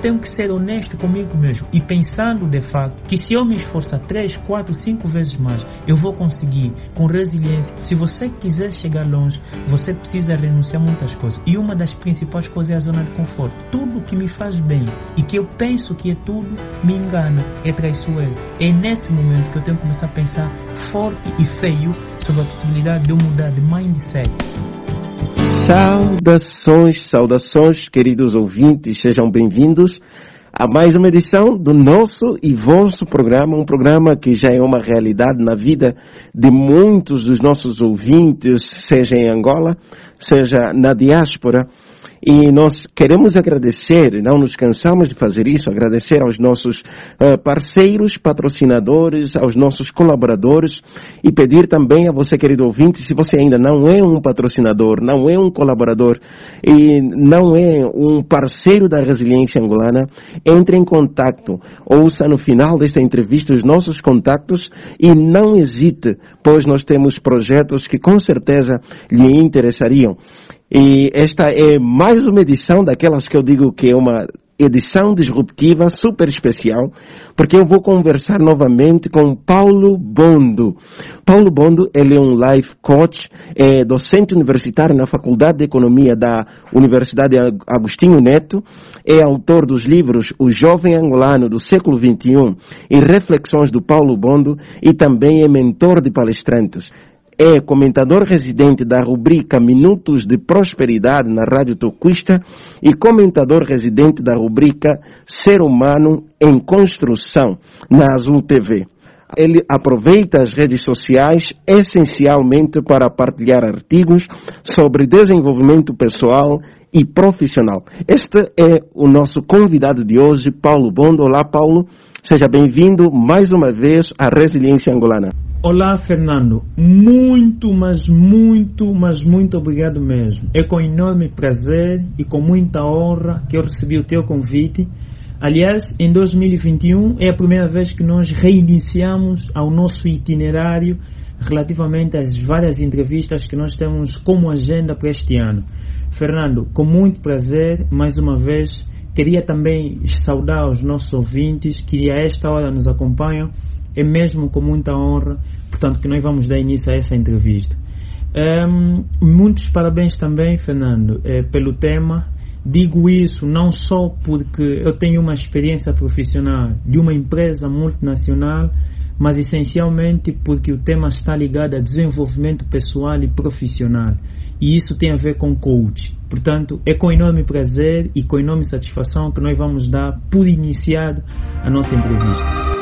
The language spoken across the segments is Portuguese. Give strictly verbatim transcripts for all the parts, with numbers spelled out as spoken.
tenho que ser honesto comigo mesmo e pensando de facto que se eu me esforçar três, quatro, cinco vezes mais, eu vou conseguir com resiliência. Se você quiser chegar longe, você precisa renunciar a muitas coisas. E uma das principais coisas é a zona de conforto. Tudo que me faz bem e que eu penso que é tudo, me engana, é traiçoeiro. É nesse momento que eu tenho que começar a pensar forte e feio sobre a possibilidade de eu mudar de mindset. Saudações, saudações, queridos ouvintes, sejam bem-vindos a mais uma edição do nosso e vosso programa, um programa que já é uma realidade na vida de muitos dos nossos ouvintes, seja em Angola, seja na diáspora. E nós queremos agradecer, não nos cansamos de fazer isso, agradecer aos nossos uh, parceiros, patrocinadores, aos nossos colaboradores e pedir também a você, querido ouvinte, se você ainda não é um patrocinador, não é um colaborador e não é um parceiro da Resiliência Angolana, entre em contato, ouça no final desta entrevista os nossos contatos e não hesite, pois nós temos projetos que com certeza lhe interessariam. E esta é mais uma edição daquelas que eu digo que é uma edição disruptiva, super especial, porque eu vou conversar novamente com Paulo Bondo. Paulo Bondo, ele é um life coach, é docente universitário na Faculdade de Economia da Universidade Agostinho Neto, é autor dos livros O Jovem Angolano do Século vinte e um e Reflexões do Paulo Bondo e também é mentor de palestrantes. É comentador residente da rubrica Minutos de Prosperidade na Rádio Toquista e comentador residente da rubrica Ser Humano em Construção na Azul T V. Ele aproveita as redes sociais essencialmente para partilhar artigos sobre desenvolvimento pessoal e profissional. Este é o nosso convidado de hoje, Paulo Bondo. Olá, Paulo. Seja bem-vindo mais uma vez à Resiliência Angolana. Olá, Fernando. Muito, mas muito, mas muito obrigado mesmo. É com enorme prazer e com muita honra que eu recebi o teu convite. Aliás, em dois mil e vinte e um é a primeira vez que nós reiniciamos ao nosso itinerário relativamente às várias entrevistas que nós temos como agenda para este ano. Fernando, com muito prazer, mais uma vez, queria também saudar os nossos ouvintes que a esta hora nos acompanham. É mesmo com muita honra, portanto, que nós vamos dar início a essa entrevista. Um, muitos parabéns também, Fernando, eh, pelo tema. Digo isso não só porque eu tenho uma experiência profissional de uma empresa multinacional, mas essencialmente porque o tema está ligado a desenvolvimento pessoal e profissional. E isso tem a ver com coach. Portanto, é com enorme prazer e com enorme satisfação que nós vamos dar por iniciado a nossa entrevista.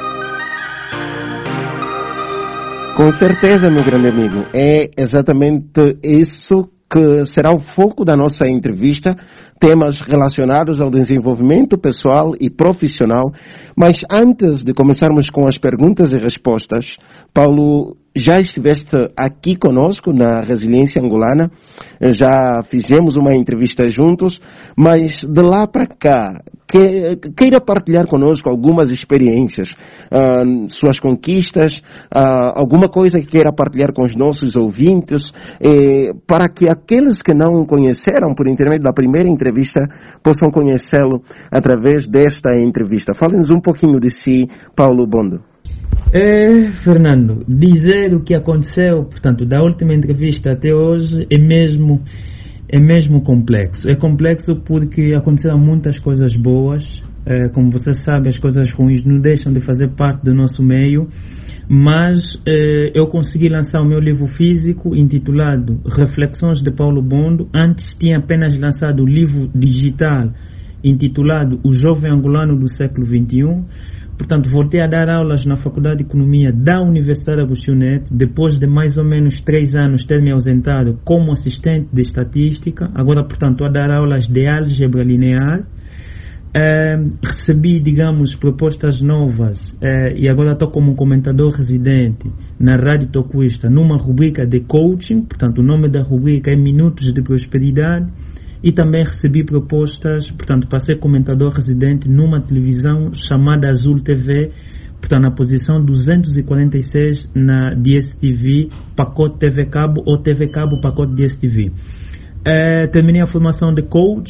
Com certeza, meu grande amigo, é exatamente isso que será o foco da nossa entrevista, temas relacionados ao desenvolvimento pessoal e profissional. Mas antes de começarmos com as perguntas e respostas, Paulo, já estiveste aqui conosco na Resiliência Angolana, já fizemos uma entrevista juntos, mas de lá para cá, que, queira partilhar conosco algumas experiências, uh, suas conquistas, uh, alguma coisa que queira partilhar com os nossos ouvintes, eh, para que aqueles que não o conheceram por intermédio da primeira entrevista possam conhecê-lo através desta entrevista. Fale-nos um pouquinho de si, Paulo Bondo. É, Fernando, dizer o que aconteceu, portanto, da última entrevista até hoje é mesmo, é mesmo complexo. É complexo porque aconteceram muitas coisas boas, é, como você sabe, as coisas ruins não deixam de fazer parte do nosso meio, mas é, eu consegui lançar o meu livro físico intitulado Reflexões de Paulo Bondo. Antes tinha apenas lançado o livro digital intitulado O Jovem Angolano do Século vinte e um. Portanto, voltei a dar aulas na Faculdade de Economia da Universidade Agostinho Neto, depois de mais ou menos três anos ter me ausentado como assistente de estatística. Agora, portanto, estou a dar aulas de álgebra linear. É, recebi, digamos, propostas novas é, e agora estou como comentador residente na Rádio Toquista, numa rubrica de coaching. Portanto, o nome da rubrica é Minutos de Prosperidade. E também recebi propostas, portanto, para ser comentador residente numa televisão chamada Azul T V, portanto, na posição duzentos e quarenta e seis na D S T V, pacote T V Cabo ou T V Cabo, pacote D S T V. É, terminei a formação de coach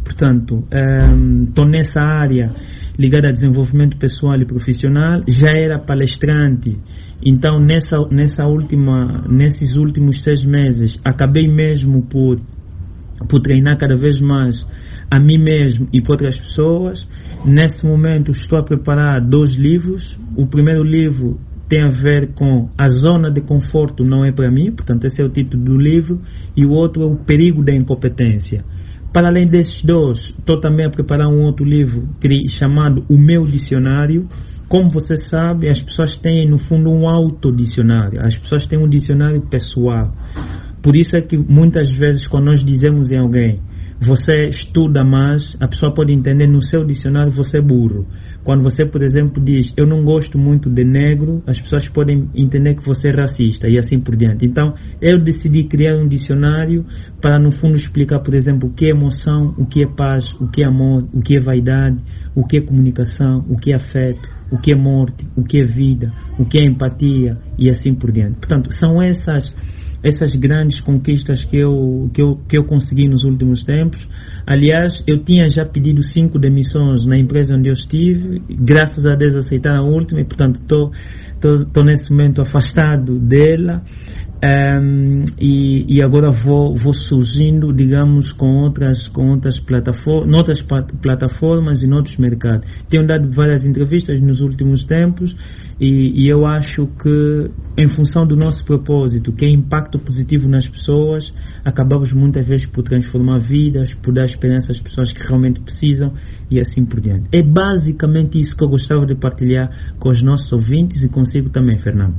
portanto, estou um, nessa área ligada a desenvolvimento pessoal e profissional, já era palestrante, então nessa, nessa última, nesses últimos seis meses acabei mesmo por, por treinar cada vez mais a mim mesmo e para outras pessoas. Nesse momento estou a preparar dois livros. O primeiro livro tem a ver com a zona de conforto não é para mim, portanto esse é o título do livro, e o outro é o perigo da incompetência. Para além desses dois, estou também a preparar um outro livro chamado O Meu Dicionário. Como você sabe, as pessoas têm no fundo um autodicionário, as pessoas têm um dicionário pessoal. Por isso é que muitas vezes quando nós dizemos em alguém, você estuda mais, a pessoa pode entender no seu dicionário você é burro. Quando você, por exemplo, diz eu não gosto muito de negro, as pessoas podem entender que você é racista e assim por diante. Então eu decidi criar um dicionário para no fundo explicar, por exemplo, o que é emoção, o que é paz, o que é amor, o que é vaidade, o que é comunicação, o que é afeto, o que é morte, o que é vida, o que é empatia e assim por diante. Portanto, são essas essas grandes conquistas que eu, que eu, que eu consegui nos últimos tempos. Aliás, eu tinha já pedido cinco demissões na empresa onde eu estive, graças a Deus aceitaram a última e, portanto, estou nesse momento afastado dela. Um, e, e agora vou, vou surgindo, digamos, com outras, com outras plataformas, noutras plataformas e noutros mercados. Tenho dado várias entrevistas nos últimos tempos e, e eu acho que, em função do nosso propósito, que é impacto positivo nas pessoas, acabamos muitas vezes por transformar vidas, por dar experiência às pessoas que realmente precisam e assim por diante. É basicamente isso que eu gostava de partilhar com os nossos ouvintes e consigo também, Fernando.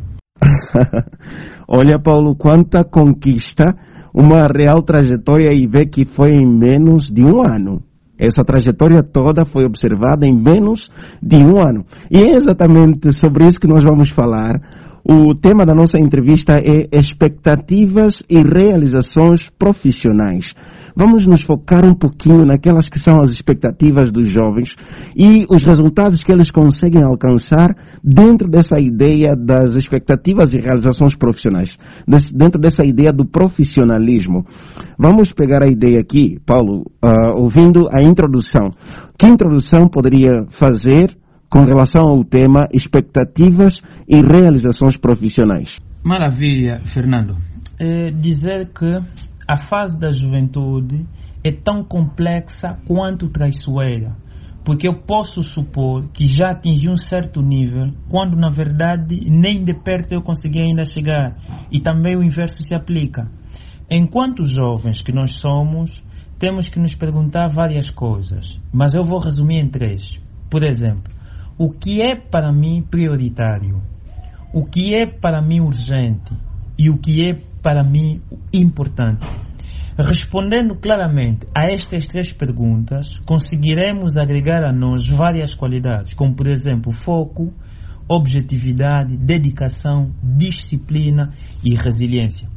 Olha, Paulo, quanta conquista, uma real trajetória, e vê que foi em menos de um ano. Essa trajetória toda foi observada em menos de um ano. E é exatamente sobre isso que nós vamos falar. O tema da nossa entrevista é expectativas e realizações profissionais. Vamos nos focar um pouquinho naquelas que são as expectativas dos jovens e os resultados que eles conseguem alcançar dentro dessa ideia das expectativas e realizações profissionais, dentro dessa ideia do profissionalismo. Vamos pegar a ideia aqui, Paulo, uh, ouvindo a introdução. Que introdução poderia fazer com relação ao tema expectativas e realizações profissionais? Maravilha, Fernando. É dizer que a fase da juventude é tão complexa quanto traiçoeira, porque eu posso supor que já atingi um certo nível, quando na verdade nem de perto eu consegui ainda chegar, e também o inverso se aplica. Enquanto jovens que nós somos, temos que nos perguntar várias coisas, mas eu vou resumir em três. Por exemplo, o que é para mim prioritário? O que é para mim urgente? E o que é para mim importante? Respondendo claramente a estas três perguntas, conseguiremos agregar a nós várias qualidades, como por exemplo foco, objetividade, dedicação, disciplina e resiliência.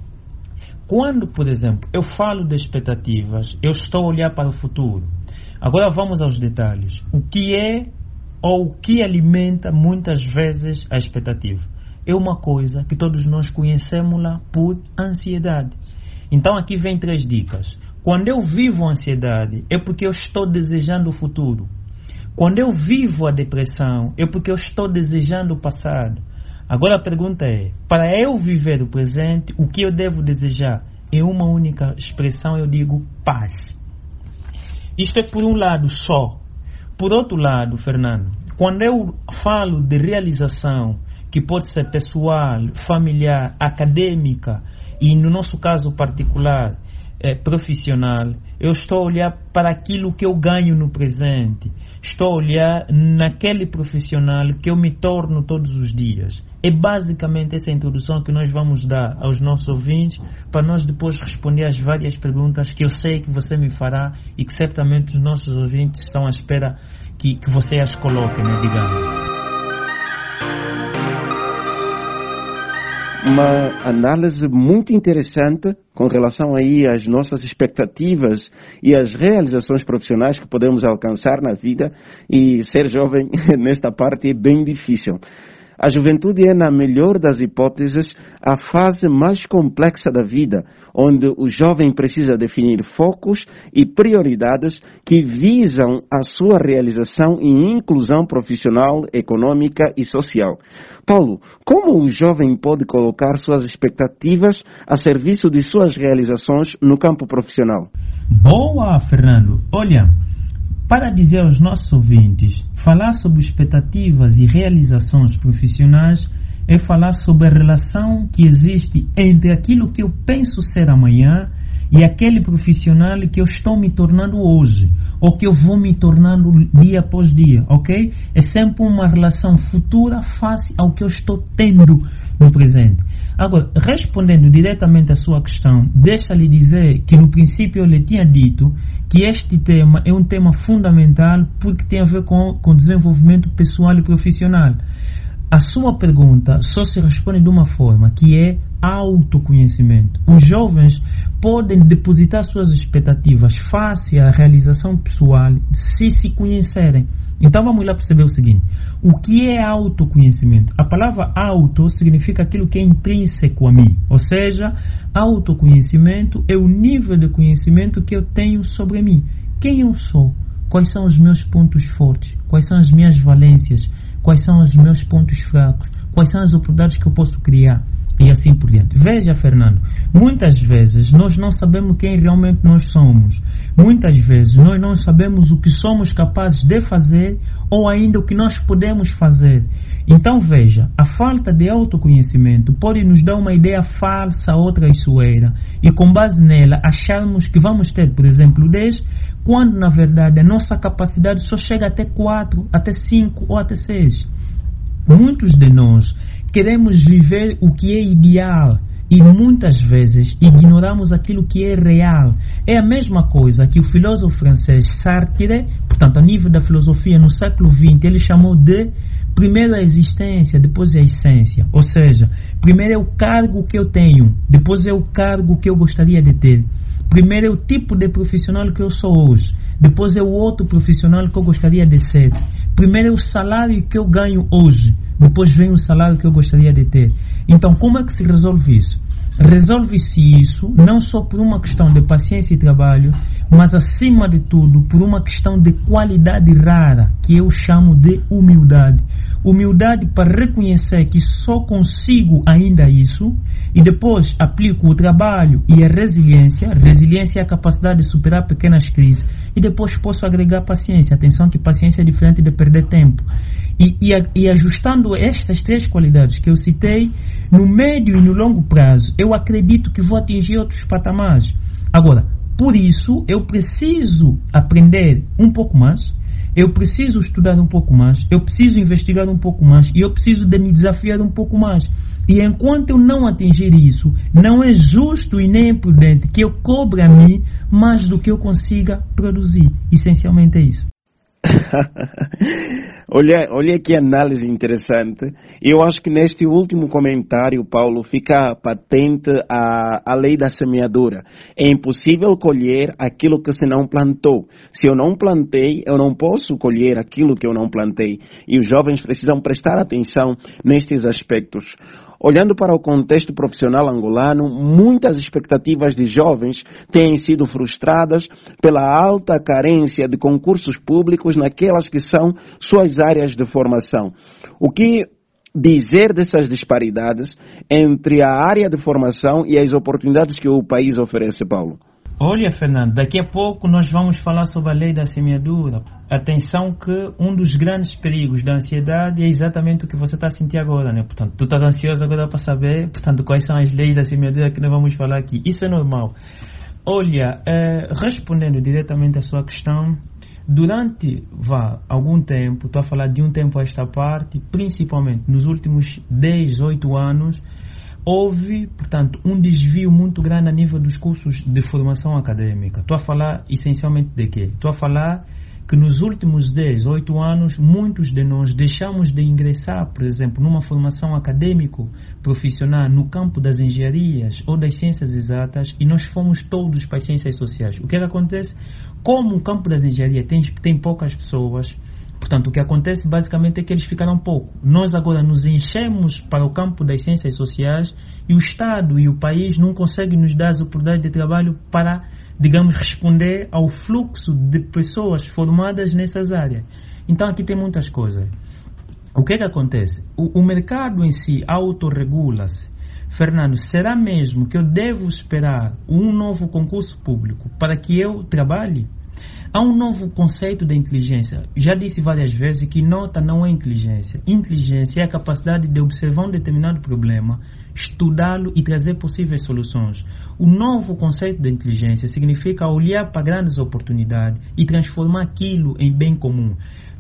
Quando, por exemplo, eu falo de expectativas, eu estou a olhar para o futuro. Agora vamos aos detalhes. O que é ou o que alimenta muitas vezes a expectativa? É uma coisa que todos nós conhecemos-la por ansiedade. Então aqui vem três dicas. Quando eu vivo a ansiedade, é porque eu estou desejando o futuro. Quando eu vivo a depressão, é porque eu estou desejando o passado. Agora a pergunta é, para eu viver o presente, o que eu devo desejar? Em uma única expressão eu digo paz. Isto é por um lado só. Por outro lado, Fernando, quando eu falo de realização, que pode ser pessoal, familiar, acadêmica e, no nosso caso particular, eh, profissional, eu estou a olhar para aquilo que eu ganho no presente. Estou a olhar naquele profissional que eu me torno todos os dias. É basicamente essa introdução que nós vamos dar aos nossos ouvintes para nós depois responder às várias perguntas que eu sei que você me fará e que certamente os nossos ouvintes estão à espera que, que você as coloque, né, digamos. Uma análise muito interessante com relação aí às nossas expectativas e às realizações profissionais que podemos alcançar na vida, e ser jovem nesta parte é bem difícil. A juventude é, na melhor das hipóteses, a fase mais complexa da vida, onde o jovem precisa definir focos e prioridades que visam a sua realização e inclusão profissional, econômica e social. Paulo, como o jovem pode colocar suas expectativas a serviço de suas realizações no campo profissional? Boa, Fernando. Olha, para dizer aos nossos ouvintes, falar sobre expectativas e realizações profissionais é falar sobre a relação que existe entre aquilo que eu penso ser amanhã e aquele profissional que eu estou me tornando hoje, ou que eu vou me tornando dia após dia, ok? É sempre uma relação futura face ao que eu estou tendo no presente. Agora, respondendo diretamente à sua questão, deixa-lhe dizer que no princípio eu lhe tinha dito que este tema é um tema fundamental porque tem a ver com, com desenvolvimento pessoal e profissional. A sua pergunta só se responde de uma forma, que é autoconhecimento. Os jovens podem depositar suas expectativas face à realização pessoal se se conhecerem. Então vamos lá perceber o seguinte: o que é autoconhecimento? A palavra auto significa aquilo que é intrínseco a mim, ou seja, autoconhecimento é o nível de conhecimento que eu tenho sobre mim. Quem eu sou? Quais são os meus pontos fortes? Quais são as minhas valências? Quais são os meus pontos fracos? Quais são as oportunidades que eu posso criar? E assim por diante. Veja, Fernando, muitas vezes nós não sabemos quem realmente nós somos. Muitas vezes nós não sabemos o que somos capazes de fazer ou ainda o que nós podemos fazer. Então veja, a falta de autoconhecimento pode nos dar uma ideia falsa ou traiçoeira e com base nela acharmos que vamos ter, por exemplo, dez, quando na verdade a nossa capacidade só chega até quatro, até cinco ou até seis. Muitos de nós queremos viver o que é ideal e muitas vezes ignoramos aquilo que é real. É a mesma coisa que o filósofo francês Sartre, portanto a nível da filosofia no século vinte, ele chamou de primeiro a existência, depois a essência. Ou seja, primeiro é o cargo que eu tenho, depois é o cargo que eu gostaria de ter. Primeiro é o tipo de profissional que eu sou hoje, depois é o outro profissional que eu gostaria de ser. Primeiro é o salário que eu ganho hoje, depois vem o salário que eu gostaria de ter. Então, como é que se resolve isso? Resolve-se isso não só por uma questão de paciência e trabalho, mas acima de tudo por uma questão de qualidade rara, que eu chamo de humildade. Humildade para reconhecer que só consigo ainda isso e depois aplico o trabalho e a resiliência. Resiliência é a capacidade de superar pequenas crises e depois posso agregar paciência. Atenção que paciência é diferente de perder tempo. E, e, e ajustando estas três qualidades que eu citei, no médio e no longo prazo, eu acredito que vou atingir outros patamares. Agora, por isso, eu preciso aprender um pouco mais, eu preciso estudar um pouco mais, eu preciso investigar um pouco mais e eu preciso de me desafiar um pouco mais. E enquanto eu não atingir isso, não é justo e nem prudente que eu cobre a mim mais do que eu consiga produzir. Essencialmente é isso. olha, olha que análise interessante. Eu acho que neste último comentário, Paulo, fica patente a, a lei da semeadura. É impossível colher aquilo que se não plantou. Se eu não plantei, eu não posso colher aquilo que eu não plantei. E os jovens precisam prestar atenção nestes aspectos. Olhando para o contexto profissional angolano, muitas expectativas de jovens têm sido frustradas pela alta carência de concursos públicos naquelas que são suas áreas de formação. O que dizer dessas disparidades entre a área de formação e as oportunidades que o país oferece, Paulo? Olha, Fernando, daqui a pouco nós vamos falar sobre a lei da semeadura. Atenção que um dos grandes perigos da ansiedade é exatamente o que você está a sentir agora, né? Portanto, tu estás ansioso agora para saber, portanto, quais são as leis da semeadura que nós vamos falar aqui. Isso é normal. Olha, eh, respondendo diretamente à sua questão, durante vá, algum tempo, estou a falar de um tempo a esta parte, principalmente nos últimos dez, oito anos, houve, portanto, um desvio muito grande a nível dos cursos de formação acadêmica. Estou a falar essencialmente de quê? Estou a falar que nos últimos dez, oito anos, muitos de nós deixamos de ingressar, por exemplo, numa formação acadêmico-profissional no campo das engenharias ou das ciências exatas e nós fomos todos para as ciências sociais. O que é que acontece? Como o campo das engenharias tem, tem poucas pessoas, Portanto, o que acontece basicamente é que eles ficaram pouco. Nós agora nos enchemos para o campo das ciências sociais e o Estado e o país não conseguem nos dar as oportunidades de trabalho para, digamos, responder ao fluxo de pessoas formadas nessas áreas. Então aqui tem muitas coisas. O que é que acontece? O, o mercado em si autorregula-se. Fernando, será mesmo que eu devo esperar um novo concurso público para que eu trabalhe? Há um novo conceito da inteligência. Já disse várias vezes que nota não é inteligência. Inteligência é a capacidade de observar um determinado problema, estudá-lo e trazer possíveis soluções. O novo conceito da inteligência significa olhar para grandes oportunidades e transformar aquilo em bem comum.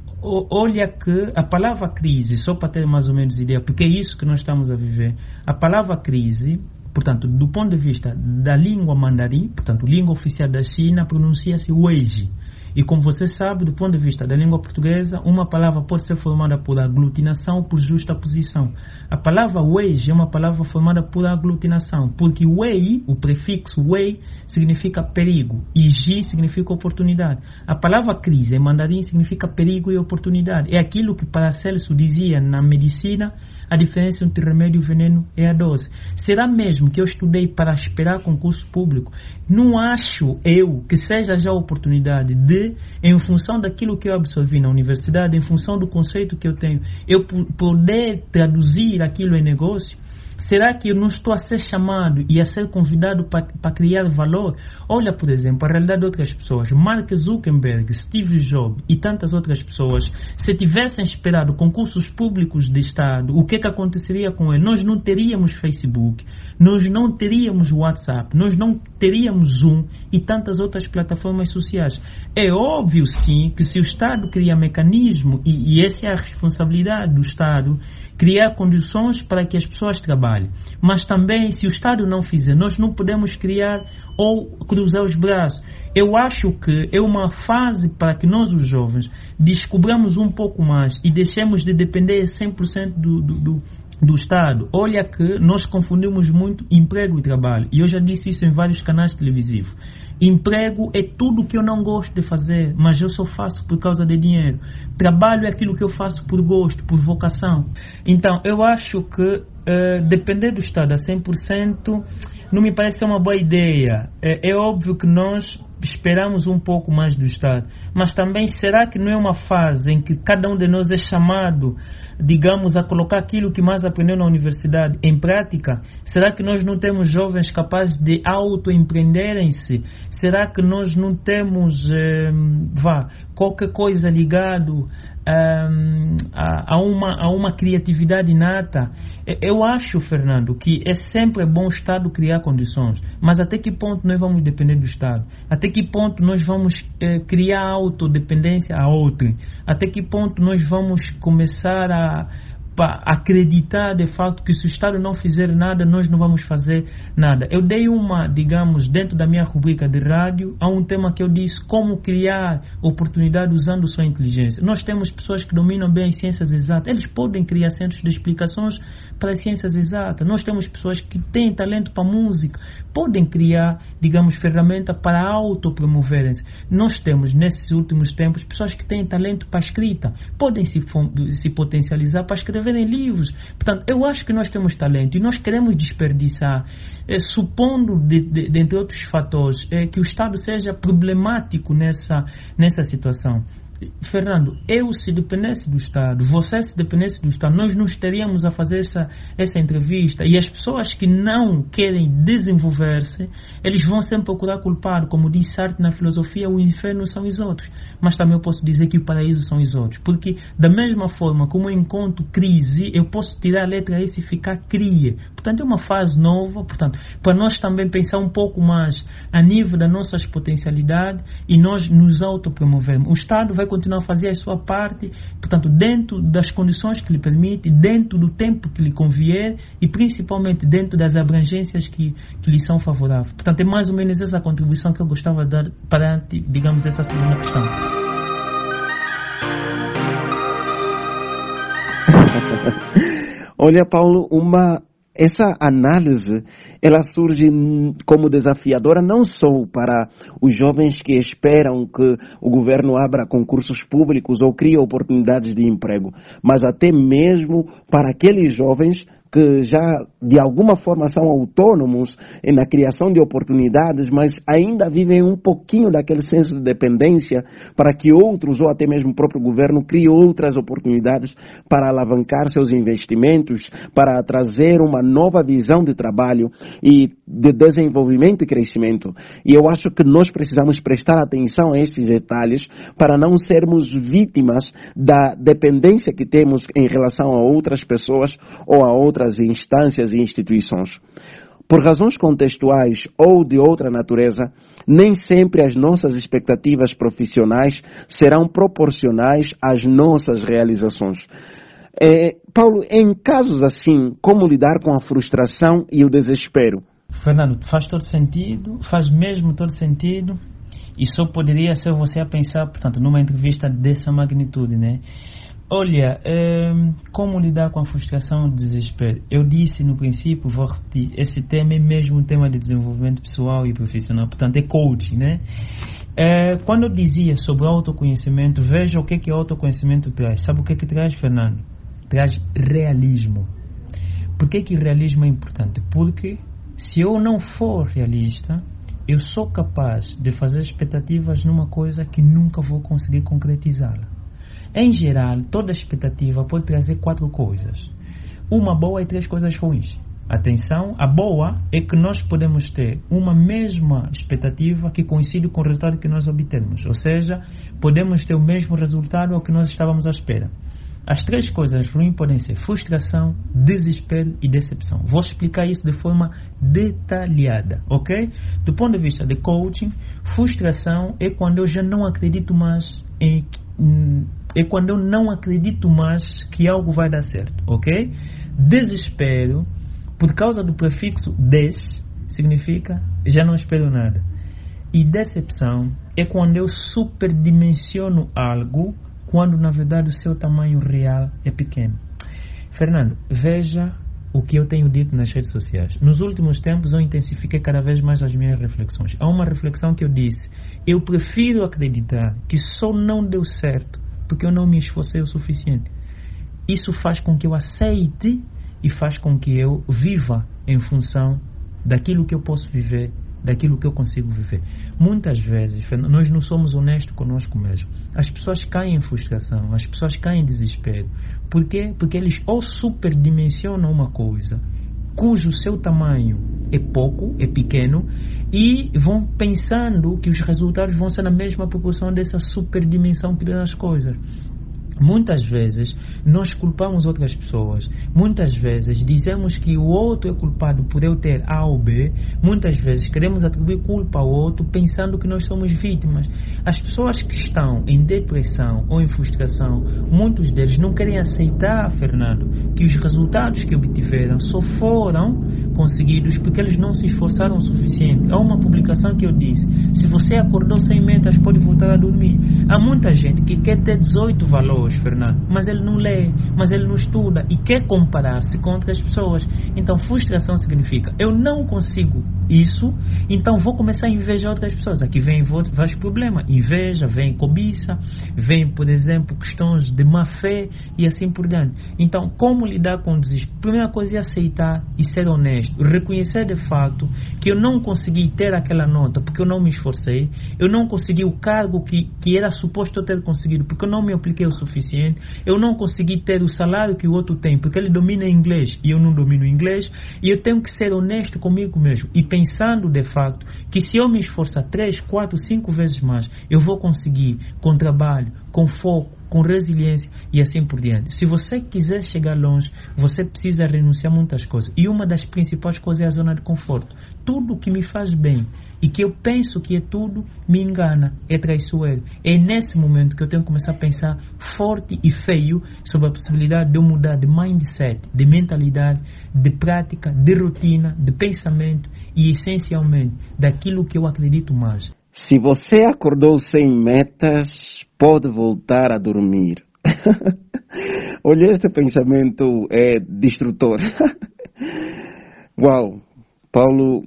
Olha que a palavra crise, só para ter mais ou menos ideia, porque é isso que nós estamos a viver, a palavra crise, portanto, do ponto de vista da língua mandarim, portanto, língua oficial da China, pronuncia-se weiji. E como você sabe, do ponto de vista da língua portuguesa, uma palavra pode ser formada por aglutinação ou por justaposição. A palavra weiji é uma palavra formada por aglutinação, porque wei, o prefixo wei, significa perigo e ji significa oportunidade. A palavra crise em mandarim significa perigo e oportunidade. É aquilo que Paracelso dizia na medicina: a diferença entre remédio e veneno é a dose. Será mesmo que eu estudei para esperar concurso público? Não acho eu que seja já a oportunidade de, em função daquilo que eu absorvi na universidade, em função do conceito que eu tenho, eu poder traduzir aquilo em negócio? Será que eu não estou a ser chamado e a ser convidado para criar valor? Olha, por exemplo, a realidade de outras pessoas. Mark Zuckerberg, Steve Jobs e tantas outras pessoas, se tivessem esperado concursos públicos de Estado, o que é que aconteceria com eles? Nós não teríamos Facebook, nós não teríamos WhatsApp, nós não teríamos Zoom e tantas outras plataformas sociais. É óbvio, sim, que se o Estado cria mecanismo, e, e essa é a responsabilidade do Estado, criar condições para que as pessoas trabalhem. Mas também, se o Estado não fizer, nós não podemos criar ou cruzar os braços. Eu acho que é uma fase para que nós, os jovens, descobramos um pouco mais e deixemos de depender cem por cento do, do, do, do Estado. Olha que nós confundimos muito emprego e trabalho. E eu já disse isso em vários canais televisivos. Emprego é tudo que eu não gosto de fazer, mas eu só faço por causa de dinheiro. Trabalho é aquilo que eu faço por gosto, por vocação. Então, eu acho que uh, depender do Estado a cem por cento não me parece uma boa ideia. É, é óbvio que nós esperamos um pouco mais do Estado, mas também será que não é uma fase em que cada um de nós é chamado, digamos, a colocar aquilo que mais aprendeu na universidade em prática? Será que nós não temos jovens capazes de autoempreenderem-se? Será que nós não temos eh, vá, qualquer coisa ligado Um, a, a, uma, a uma criatividade inata? Eu acho, Fernando, que é sempre bom o Estado criar condições, mas até que ponto nós vamos depender do Estado? Até que ponto nós vamos eh, criar autodependência a outrem? Até que ponto nós vamos começar a acreditar de facto que se o Estado não fizer nada, nós não vamos fazer nada? Eu dei uma, digamos, dentro da minha rubrica de rádio, há um tema que eu disse: como criar oportunidade usando sua inteligência. Nós temos pessoas que dominam bem as ciências exatas, eles podem criar centros de explicações para as ciências exatas. Nós temos pessoas que têm talento para música, podem criar, digamos, ferramentas para autopromoverem-se. Nós temos, nesses últimos tempos, pessoas que têm talento para escrita, podem se, se potencializar para escreverem livros. Portanto, eu acho que nós temos talento e nós queremos desperdiçar, é, supondo, de, de, de, entre outros fatores, é, que o Estado seja problemático nessa, nessa situação. Fernando, eu se dependesse do Estado, você se dependesse do Estado, nós não estaríamos a fazer essa, essa entrevista. E as pessoas que não querem desenvolver-se, eles vão sempre procurar culpado. Como diz Sartre na filosofia, o inferno são os outros. Mas também eu posso dizer que o paraíso são os outros. Porque da mesma forma como eu encontro crise, eu posso tirar a letra S e ficar crie. Portanto, é uma fase nova. Portanto, para nós também pensar um pouco mais a nível das nossas potencialidades e nós nos autopromovermos. O Estado vai continuar a fazer a sua parte, portanto, dentro das condições que lhe permite, dentro do tempo que lhe convier e principalmente dentro das abrangências que, que lhe são favoráveis. Portanto, é mais ou menos essa contribuição que eu gostava de dar para, digamos, essa segunda questão. Olha, Paulo, uma essa análise, ela surge como desafiadora não só para os jovens que esperam que o governo abra concursos públicos ou crie oportunidades de emprego, mas até mesmo para aqueles jovens que já de alguma forma são autônomos na criação de oportunidades, mas ainda vivem um pouquinho daquele senso de dependência para que outros, ou até mesmo o próprio governo, crie outras oportunidades para alavancar seus investimentos, para trazer uma nova visão de trabalho e de desenvolvimento e crescimento. E eu acho que nós precisamos prestar atenção a estes detalhes para não sermos vítimas da dependência que temos em relação a outras pessoas ou a outras outras instâncias e instituições. Por razões contextuais ou de outra natureza, nem sempre as nossas expectativas profissionais serão proporcionais às nossas realizações. É, Paulo, em casos assim, como lidar com a frustração e o desespero? Fernando, faz todo sentido, faz mesmo todo sentido, e só poderia ser você a pensar, portanto, numa entrevista dessa magnitude, né? Olha, eh, como lidar com a frustração e o desespero? Eu disse no princípio, vou repetir, esse tema é mesmo um tema de desenvolvimento pessoal e profissional, portanto é coaching, né? Eh, quando eu dizia sobre autoconhecimento, veja o que que autoconhecimento traz. Sabe o que que traz, Fernando? Traz realismo. Por que que realismo é importante? Porque se eu não for realista, eu sou capaz de fazer expectativas numa coisa que nunca vou conseguir concretizá-la. Em geral, toda expectativa pode trazer quatro coisas. Uma boa e três coisas ruins. Atenção, a boa é que nós podemos ter uma mesma expectativa que coincide com o resultado que nós obtemos. Ou seja, podemos ter o mesmo resultado ao que nós estávamos à espera. As três coisas ruins podem ser frustração, desespero e decepção. Vou explicar isso de forma detalhada, ok? Do ponto de vista de coaching, frustração é quando eu já não acredito mais em... é quando eu não acredito mais que algo vai dar certo, ok? Desespero, por causa do prefixo des, significa já não espero nada. E decepção é quando eu superdimensiono algo, quando na verdade o seu tamanho real é pequeno. Fernando, veja o que eu tenho dito nas redes sociais. Nos últimos tempos eu intensifiquei cada vez mais as minhas reflexões. Há uma reflexão que eu disse: eu prefiro acreditar que só não deu certo porque eu não me esforcei o suficiente. Isso faz com que eu aceite e faz com que eu viva em função daquilo que eu posso viver, daquilo que eu consigo viver. Muitas vezes nós não somos honestos conosco mesmo. As pessoas caem em frustração, as pessoas caem em desespero. Por quê? Porque eles ou superdimensionam uma coisa cujo seu tamanho é pouco, é pequeno, e vão pensando que os resultados vão ser na mesma proporção dessa superdimensão das coisas. Muitas vezes nós culpamos outras pessoas, muitas vezes dizemos que o outro é culpado por eu ter A ou B, muitas vezes queremos atribuir culpa ao outro pensando que nós somos vítimas. As pessoas que estão em depressão ou em frustração, muitos deles não querem aceitar, Fernando, que os resultados que obtiveram só foram conseguidos porque eles não se esforçaram o suficiente. Há uma publicação que eu disse: se você acordou sem metas, pode voltar a dormir. Há muita gente que quer ter dezoito valores, Fernando, mas ele não lê, mas ele não estuda e quer comparar-se com outras pessoas. Então frustração significa: eu não consigo isso, então vou começar a invejar outras pessoas. Aqui vem vários problemas: inveja, vem cobiça, vem, por exemplo, questões de má fé e assim por diante. Então, como lidar com o desespero? Primeira coisa é aceitar e ser honesto, reconhecer de fato que eu não consegui ter aquela nota porque eu não me esforcei, eu não consegui o cargo que, que era suposto eu ter conseguido porque eu não me apliquei o suficiente, eu não consegui ter o salário que o outro tem porque ele domina inglês e eu não domino inglês, e eu tenho que ser honesto comigo mesmo e pensando de facto que se eu me esforçar três, quatro, cinco vezes mais, eu vou conseguir com trabalho, com foco, com resiliência e assim por diante. Se você quiser chegar longe, você precisa renunciar a muitas coisas. E uma das principais coisas é a zona de conforto. Tudo que me faz bem e que eu penso que é tudo, me engana, é traiçoeiro. É nesse momento que eu tenho que começar a pensar forte e feio sobre a possibilidade de eu mudar de mindset, de mentalidade, de prática, de rotina, de pensamento e essencialmente daquilo que eu acredito mais. Se você acordou sem metas, pode voltar a dormir. Olha, este pensamento é destrutor. Uau, Paulo,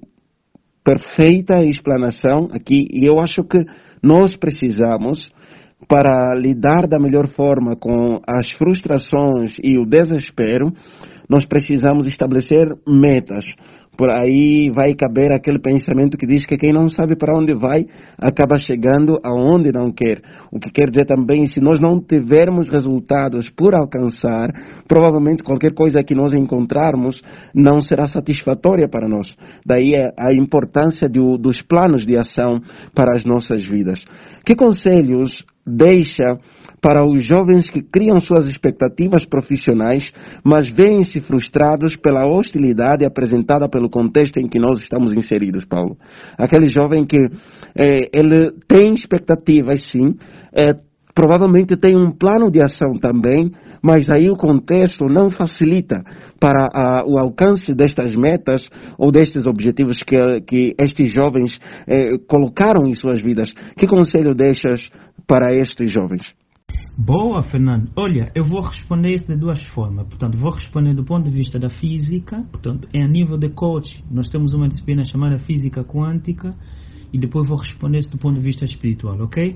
perfeita explanação aqui, e eu acho que nós precisamos, para lidar da melhor forma com as frustrações e o desespero, nós precisamos estabelecer metas. Por aí vai caber aquele pensamento que diz que quem não sabe para onde vai, acaba chegando aonde não quer. O que quer dizer também, se nós não tivermos resultados por alcançar, provavelmente qualquer coisa que nós encontrarmos não será satisfatória para nós. Daí a importância do, dos planos de ação para as nossas vidas. Que conselhos deixa para os jovens que criam suas expectativas profissionais, mas veem-se frustrados pela hostilidade apresentada pelo contexto em que nós estamos inseridos, Paulo? Aquele jovem que eh, ele tem expectativas, sim, eh, provavelmente tem um plano de ação também, mas aí o contexto não facilita para a, o alcance destas metas ou destes objetivos que, que estes jovens eh, colocaram em suas vidas. Que conselho deixas para estes jovens? Boa, Fernando. Olha, eu vou responder isso de duas formas. Portanto, vou responder do ponto de vista da física. Portanto, é a nível de coach. Nós temos uma disciplina chamada física quântica. E depois vou responder isso do ponto de vista espiritual, ok?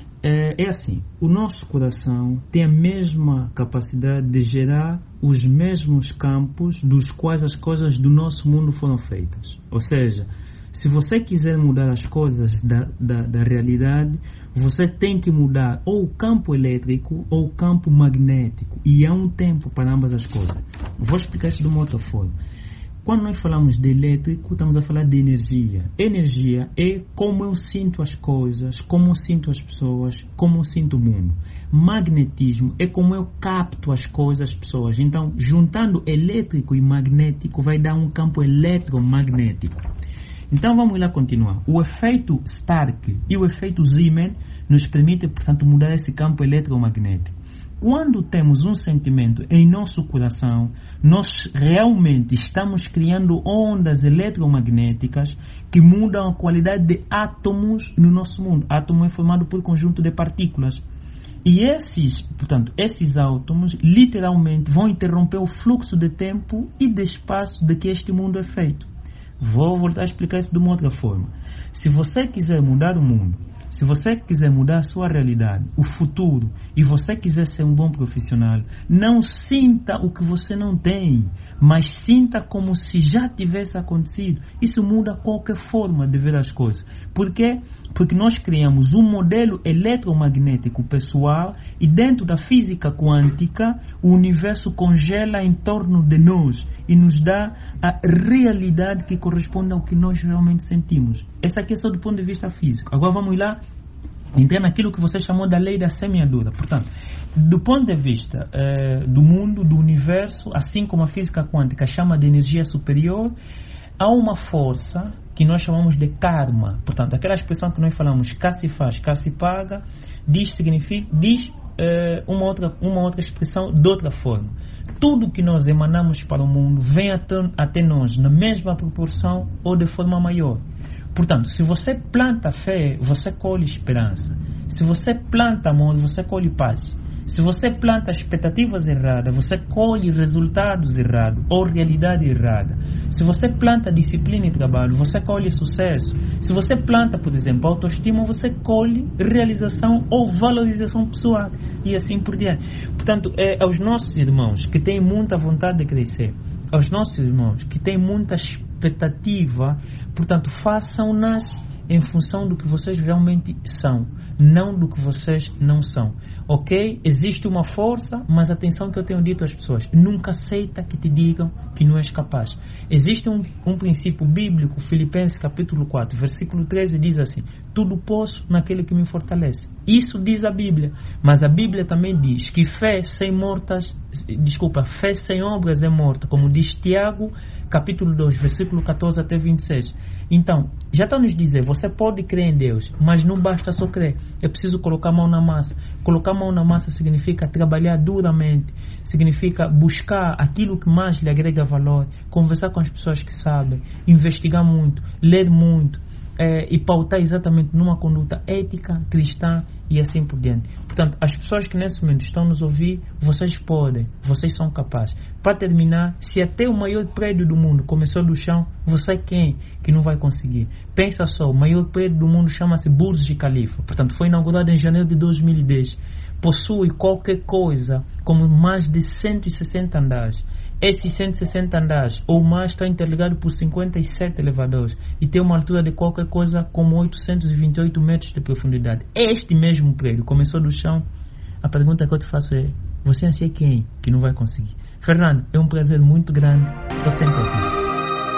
É, é assim, o nosso coração tem a mesma capacidade de gerar os mesmos campos dos quais as coisas do nosso mundo foram feitas. Ou seja, se você quiser mudar as coisas da, da, da realidade, você tem que mudar ou o campo elétrico ou o campo magnético. E há um tempo para ambas as coisas. Vou explicar isso de uma outra forma. Quando nós falamos de elétrico, estamos a falar de energia. Energia é como eu sinto as coisas, como eu sinto as pessoas, como eu sinto o mundo. Magnetismo é como eu capto as coisas, as pessoas. Então, juntando elétrico e magnético, vai dar um campo eletromagnético. Então, vamos lá continuar. O efeito Stark e o efeito Zeeman nos permitem, portanto, mudar esse campo eletromagnético. Quando temos um sentimento em nosso coração, nós realmente estamos criando ondas eletromagnéticas que mudam a qualidade de átomos no nosso mundo. Átomo é formado por conjunto de partículas. E esses, portanto, esses átomos literalmente vão interromper o fluxo de tempo e de espaço de que este mundo é feito. Vou voltar a explicar isso de uma outra forma. Se você quiser mudar o mundo, se você quiser mudar a sua realidade, o futuro, e você quiser ser um bom profissional, não sinta o que você não tem, mas sinta como se já tivesse acontecido. Isso muda qualquer forma de ver as coisas. Por quê? Porque nós criamos um modelo eletromagnético pessoal e dentro da física quântica, o universo congela em torno de nós e nos dá a realidade que corresponde ao que nós realmente sentimos. Essa aqui é só do ponto de vista físico. Agora vamos lá entrar naquilo que você chamou da lei da semeadura. Portanto, do ponto de vista eh, do mundo, do universo, assim como a física quântica chama de energia superior, há uma força que nós chamamos de karma. Portanto, aquela expressão que nós falamos, cá se faz, cá se paga, diz, significa, diz eh, uma, outra, uma outra expressão de outra forma. Tudo que nós emanamos para o mundo vem até, até nós na mesma proporção ou de forma maior. Portanto, se você planta fé, você colhe esperança. Se você planta amor, você colhe paz. Se você planta expectativas erradas, você colhe resultados errados ou realidade errada. Se você planta disciplina e trabalho, você colhe sucesso. Se você planta, por exemplo, autoestima, você colhe realização ou valorização pessoal. E assim por diante. Portanto, é aos nossos irmãos que têm muita vontade de crescer, aos nossos irmãos que têm muita expectativa, portanto, façam-nas em função do que vocês realmente são, não do que vocês não são. Ok? Existe uma força, mas atenção que eu tenho dito às pessoas, nunca aceita que te digam que não és capaz. Existe um, um princípio bíblico, Filipenses capítulo quatro, versículo treze, diz assim: tudo posso naquele que me fortalece. Isso diz a Bíblia, mas a Bíblia também diz que fé sem mortas, desculpa, fé sem obras é morta, como diz Tiago capítulo dois, versículo catorze até vinte e seis. Então, já está nos dizer, você pode crer em Deus, mas não basta só crer, é preciso colocar a mão na massa. Colocar a mão na massa significa trabalhar duramente, significa buscar aquilo que mais lhe agrega valor, conversar com as pessoas que sabem, investigar muito, ler muito, é, e pautar exatamente numa conduta ética, cristã e assim por diante. Portanto, as pessoas que nesse momento estão nos ouvir, vocês podem, vocês são capazes. Para terminar, se até o maior prédio do mundo começou do chão, você quem que não vai conseguir? Pensa só, o maior prédio do mundo chama-se Burj Khalifa. Portanto, foi inaugurado em janeiro de dois mil e dez. Possui qualquer coisa como mais de cento e sessenta andares. Esses cento e sessenta andares ou mais estão interligados por cinquenta e sete elevadores e tem uma altura de qualquer coisa como oitocentos e vinte e oito metros de profundidade. Este mesmo prédio começou do chão. A pergunta que eu te faço é: você acha quem que não vai conseguir? Fernando, é um prazer muito grande. Estou sempre aqui.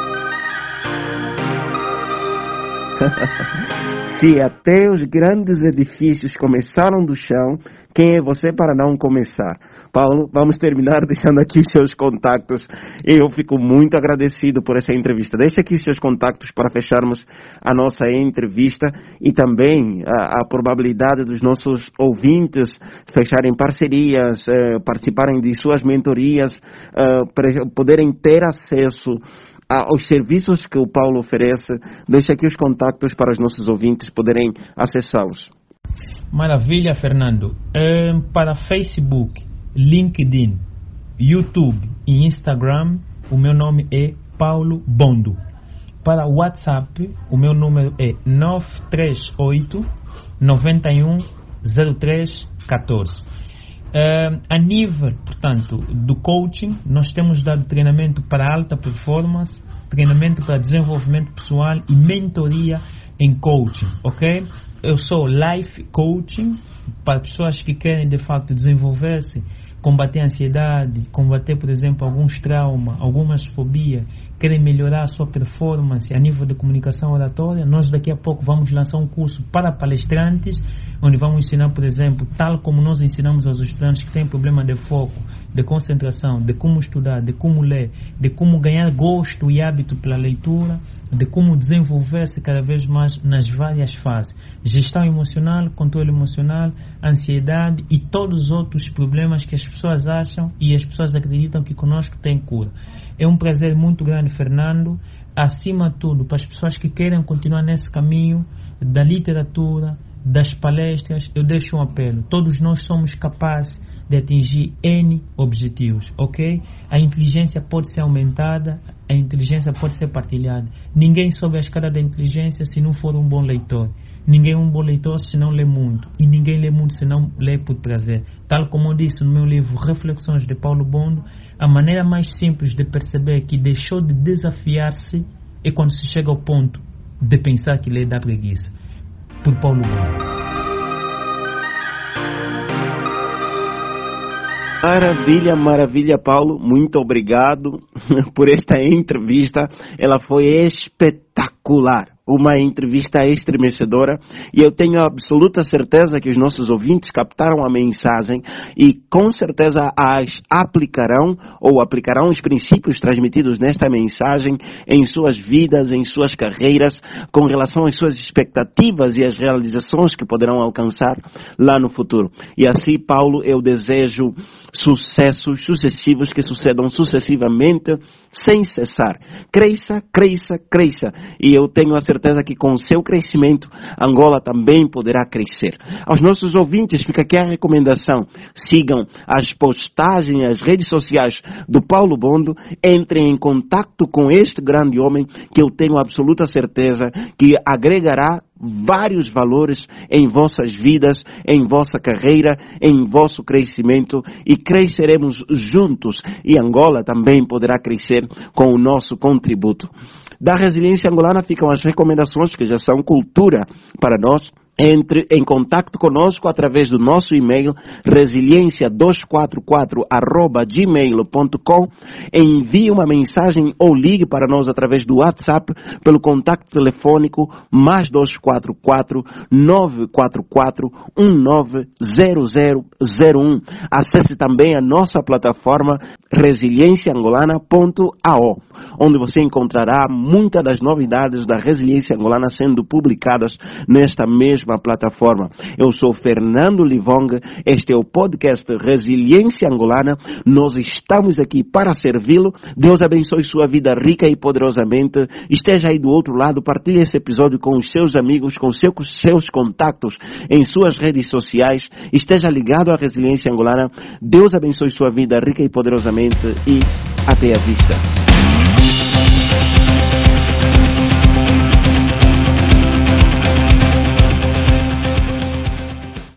Se até os grandes edifícios começaram do chão, quem é você para não começar? Paulo, vamos terminar deixando aqui os seus contatos. Eu fico muito agradecido por essa entrevista. Deixa aqui os seus contatos para fecharmos a nossa entrevista e também a, a probabilidade dos nossos ouvintes fecharem parcerias, eh, participarem de suas mentorias, eh, poderem ter acesso aos serviços que o Paulo oferece. Deixa aqui os contatos para os nossos ouvintes poderem acessá-los. Maravilha, Fernando. Um, para Facebook, LinkedIn, YouTube e Instagram, o meu nome é Paulo Bondo. Para WhatsApp, o meu número é nove três oito, nove um, zero três um quatro. Uh, a nível, portanto, do coaching, nós temos dado treinamento para alta performance, treinamento para desenvolvimento pessoal e mentoria em coaching, ok? Eu sou life coaching para pessoas que querem de facto desenvolver-se, combater a ansiedade, combater, por exemplo, alguns traumas, algumas fobias, querem melhorar a sua performance a nível de comunicação oratória. Nós daqui a pouco vamos lançar um curso para palestrantes, onde vamos ensinar, por exemplo, tal como nós ensinamos aos estudantes que têm problema de foco, de concentração, de como estudar, de como ler, de como ganhar gosto e hábito pela leitura, de como desenvolver-se cada vez mais nas várias fases. Gestão emocional, controle emocional, ansiedade e todos os outros problemas que as pessoas acham e as pessoas acreditam que conosco tem cura. É um prazer muito grande, Fernando. Acima de tudo, para as pessoas que querem continuar nesse caminho da literatura, das palestras, eu deixo um apelo. Todos nós somos capazes de atingir N objetivos, ok? A inteligência pode ser aumentada, a inteligência pode ser partilhada. Ninguém sobe a escada da inteligência se não for um bom leitor. Ninguém é um bom leitor se não lê muito. E ninguém lê muito se não lê por prazer. Tal como eu disse no meu livro Reflexões de Paulo Bondo, a maneira mais simples de perceber que deixou de desafiar-se é quando se chega ao ponto de pensar que lê da preguiça. Por Paulo Bondo. Maravilha, maravilha, Paulo. Muito obrigado por esta entrevista. Ela foi espetacular. Uma entrevista estremecedora e eu tenho absoluta certeza que os nossos ouvintes captaram a mensagem e com certeza as aplicarão ou aplicarão os princípios transmitidos nesta mensagem em suas vidas, em suas carreiras, com relação às suas expectativas e às realizações que poderão alcançar lá no futuro. E assim, Paulo, eu desejo sucessos sucessivos que sucedam sucessivamente sem cessar. Cresça, cresça, cresça. E eu tenho a certeza que com o seu crescimento, Angola também poderá crescer. Aos nossos ouvintes, fica aqui a recomendação. Sigam as postagens, as redes sociais do Paulo Bondo. Entrem em contato com este grande homem que eu tenho absoluta certeza que agregará vários valores em vossas vidas, em vossa carreira, em vosso crescimento e cresceremos juntos e Angola também poderá crescer com o nosso contributo. Da Resiliência Angolana ficam as recomendações que já são cultura para nós. Entre em contato conosco através do nosso e-mail resiliência duzentos e quarenta e quatro arroba gmail ponto com. Envie uma mensagem ou ligue para nós através do WhatsApp pelo contato telefônico mais dois quatro quatro, nove quatro quatro, um nove zero zero zero um. Acesse também a nossa plataforma resiliência angolana ponto a o, onde você encontrará muitas das novidades da Resiliência Angolana sendo publicadas nesta mesma mesma plataforma. Eu sou Fernando Livong, este é o podcast Resiliência Angolana. Nós estamos aqui para servi-lo. Deus abençoe sua vida rica e poderosamente. Esteja aí do outro lado, partilhe esse episódio com os seus amigos, com seus, seus contatos em suas redes sociais. Esteja ligado à Resiliência Angolana. Deus abençoe sua vida rica e poderosamente e até a vista.